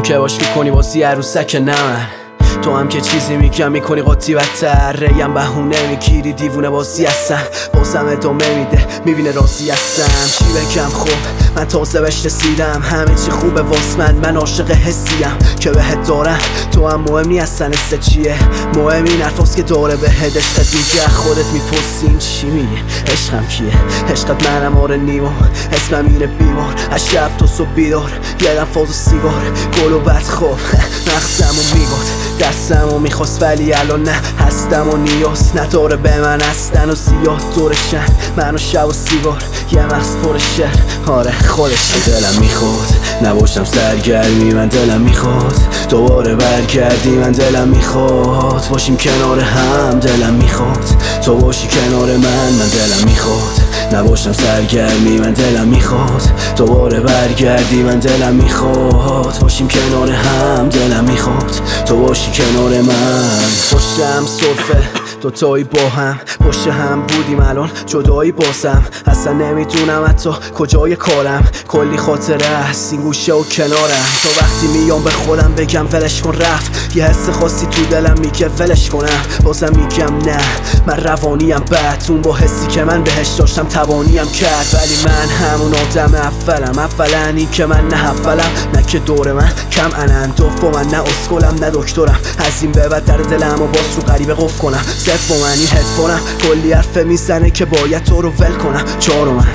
اون که باش میکنی بازی عروسک نه من. تو هم که چیزی میگم میکنی قاطی بدتر. ریم بهونه میگیری دیوونه بازی هستم. بازم ادامه میده میبینه راضی هستم. چی بگم خب من تازه بهش رسیدم. همه چی خوبه واس من عاشق حسیم که بهت دارم. تو هم مهم نی اصلا حس چیه، مهم این حرفاست که داره بهت عشقت میگه. خودت میپرسین چی میگه عشقم کیه. عشقت منم آره نیما اسمم اینه بیمار. از شب تا صبح بیدار گردم فاز و سیگار. گل و بدخواب مغزمو میگاد دستمو میخواست ولی الان نه. هستم و نیاز نداره به من هستن و زیاد دورشن. من و شب و سیگار یه مغز پر شهر آره خودش. دلم میخواد نباشم سرگرمی من دلم میخواد دوباره برگردی من دلم میخواد باشیم کنار هم دلم میخواد تو باشی کنار من دلم میخواد نباشم سرگرمی من دلم میخواد دوباره برگردی من دلم میخواد باشیم کنار هم دلم میخواد تو باشی کنار من. پشتم سرفه دوتایی با هم پشت هم بودیم الان جدایی بازم. اصلا نمیدونم حتی کجای کارم کلی خاطره هست این گوشه و کنارم. تا وقتی میام به خودم بگم ولش کن رفت یه حس خاصی تو دلم میگه ولش کنم. بازم میگم نه من روانیم بد اون با حسی که من بهش داشتم توانیم کرد. ولی من همون آدم اولا این که من نه اولم نه که دور من کم اننداف و من نه اسکلم نه دکترم. از این به بعد در دلم و باز رو غریبه قف کنم. صرف با من این هدفونم کلی حرفه میزنه که باید تو رو ول کنم. چارو من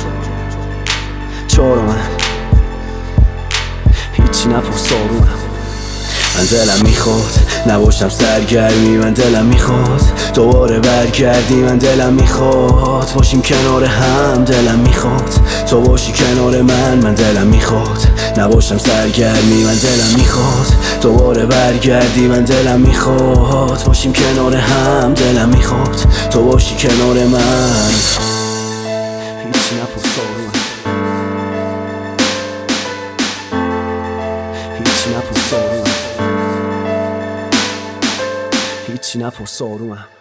هیچی نپرس آرومم. من دلم میخواد نباشم سرگرمی من دلم میخواد دوباره برگردی من دلم میخواد باشیم کنار هم دلم میخواد تو باشی کنار من دلم میخواد نباشم سرگرمی من دلم میخواد دوباره برگردی من دلم میخواد باشیم کنار هم دلم میخواد تو باشی کنار من. هیچی نپرس آرومم هیچی نپرس آرومم